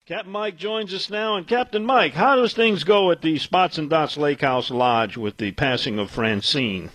Captain Mike joins us now. And Captain Mike, how does things go at the Spots and Dots Lake House Lodge with the passing of Francine?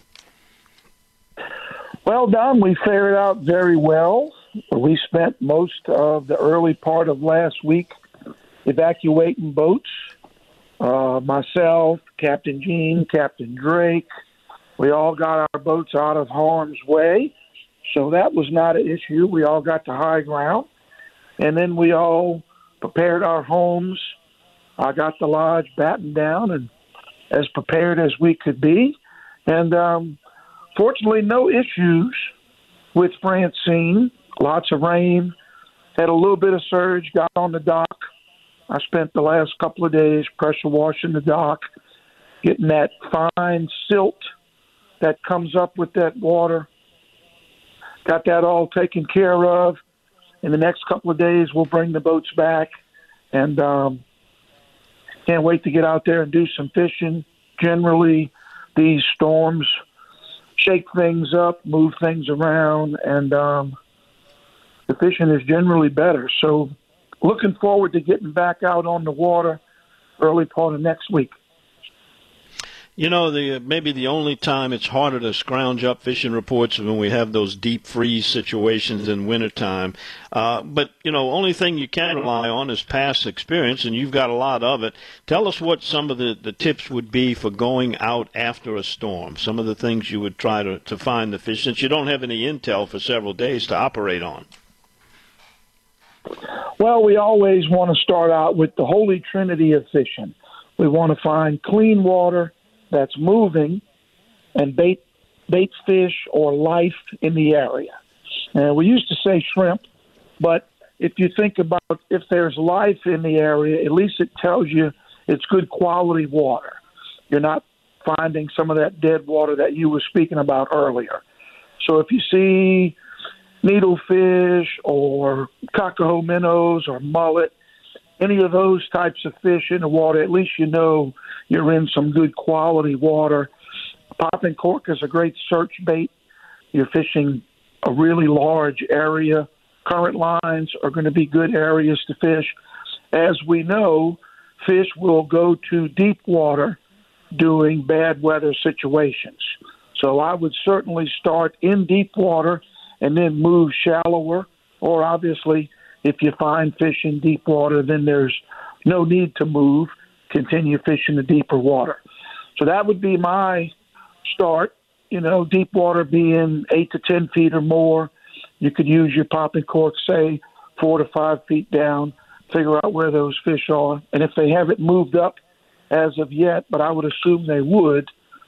Well, Don, we fared out very well. We spent most of the early part of last week evacuating boats. Myself, Captain Gene, Captain Drake, we all got our boats out of harm's way. So that was not an issue. We all got to high ground. And then we all prepared our homes. I got the lodge battened down and as prepared as we could be. And fortunately, no issues with Francine. Lots of rain. Had a little bit of surge, got on the dock. I spent the last couple of days pressure washing the dock, getting that fine silt that comes up with that water. Got that all taken care of. In the next couple of days, we'll bring the boats back, and can't wait to get out there and do some fishing. Generally, these storms shake things up, move things around, and the fishing is generally better. So looking forward to getting back out on the water early part of next week. You know, maybe the only time it's harder to scrounge up fishing reports is when we have those deep freeze situations in wintertime. But, only thing you can rely on is past experience, and you've got a lot of it. Tell us what some of the tips would be for going out after a storm, some of the things you would try to find the fish, since you don't have any intel for several days to operate on. Well, we always want to start out with the holy trinity of fishing. We want to find clean water that's moving and bait fish or life in the area. And we used to say shrimp, but if you think about if there's life in the area, at least it tells you it's good quality water. You're not finding some of that dead water that you were speaking about earlier. So if you see needlefish or cockahoe minnows or mullet, any of those types of fish in the water, at least you know you're in some good quality water. Popping cork is a great search bait. You're fishing a really large area. Current lines are going to be good areas to fish. As we know, fish will go to deep water during bad weather situations. So I would certainly start in deep water and then move shallower, or obviously if you find fish in deep water, then there's no need to move. Continue fishing the deeper water. So that would be my start. Deep water being 8 to 10 feet or more. You could use your popping cork, say 4 to 5 feet down, figure out where those fish are. And if they haven't moved up as of yet, but I would assume they would,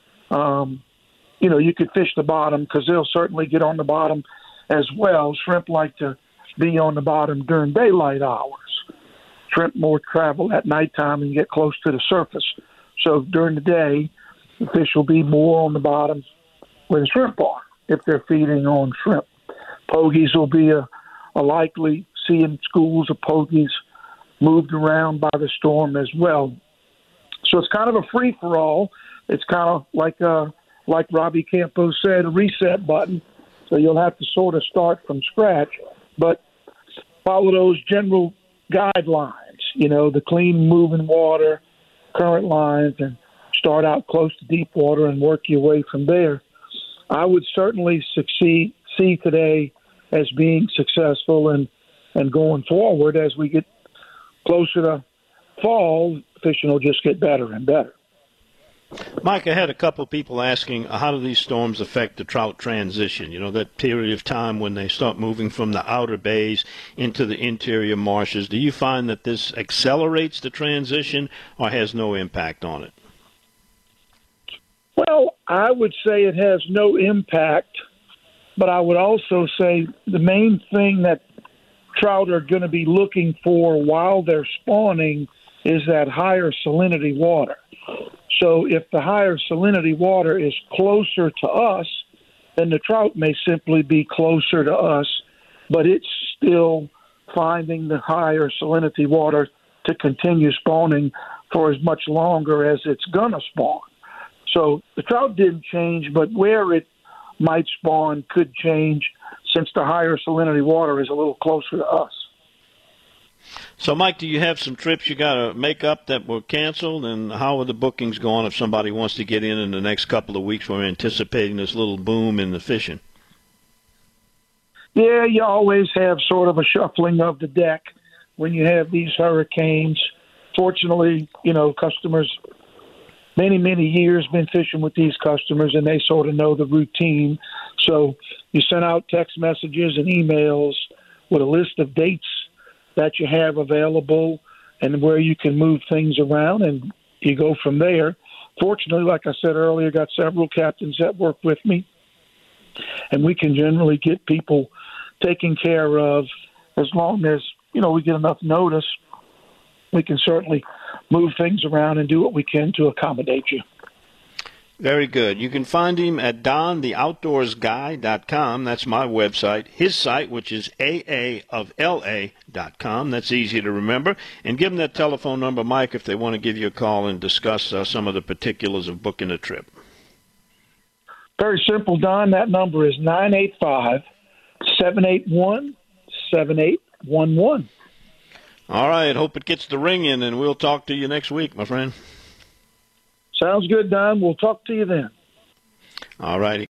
you could fish the bottom because they'll certainly get on the bottom as well. Shrimp like to be on the bottom during daylight hours. Shrimp more travel at nighttime and get close to the surface. So during the day, the fish will be more on the bottom where the shrimp are if they're feeding on shrimp. Pogies will be a likely seeing schools of pogies moved around by the storm as well. So it's kind of a free-for-all. It's kind of like Robbie Campos said, a reset button. So you'll have to sort of start from scratch, but follow those general guidelines, the clean moving water, current lines, and start out close to deep water and work your way from there. I would certainly see today as being successful and going forward as we get closer to fall, fishing will just get better and better. Mike, I had a couple of people asking, how do these storms affect the trout transition? That period of time when they start moving from the outer bays into the interior marshes. Do you find that this accelerates the transition or has no impact on it? Well, I would say it has no impact, but I would also say the main thing that trout are going to be looking for while they're spawning is that higher salinity water. So if the higher salinity water is closer to us, then the trout may simply be closer to us, but it's still finding the higher salinity water to continue spawning for as much longer as it's going to spawn. So the trout didn't change, but where it might spawn could change since the higher salinity water is a little closer to us. So, Mike, do you have some trips you got to make up that were canceled, and how are the bookings going if somebody wants to get in the next couple of weeks? We're anticipating this little boom in the fishing. Yeah, you always have sort of a shuffling of the deck when you have these hurricanes. Fortunately, customers, many years been fishing with these customers, and they sort of know the routine. So you send out text messages and emails with a list of dates that you have available and where you can move things around, and you go from there. Fortunately, like I said earlier, got several captains that work with me, and we can generally get people taken care of as long as, we get enough notice. We can certainly move things around and do what we can to accommodate you. Very good. You can find him at dontheoutdoorsguy.com. That's my website. His site, which is aaofla.com. That's easy to remember. And give them that telephone number, Mike, if they want to give you a call and discuss some of the particulars of booking a trip. Very simple, Don. That number is 985-781-7811. All right. Hope it gets the ring in, and we'll talk to you next week, my friend. Sounds good, Don. We'll talk to you then. All righty.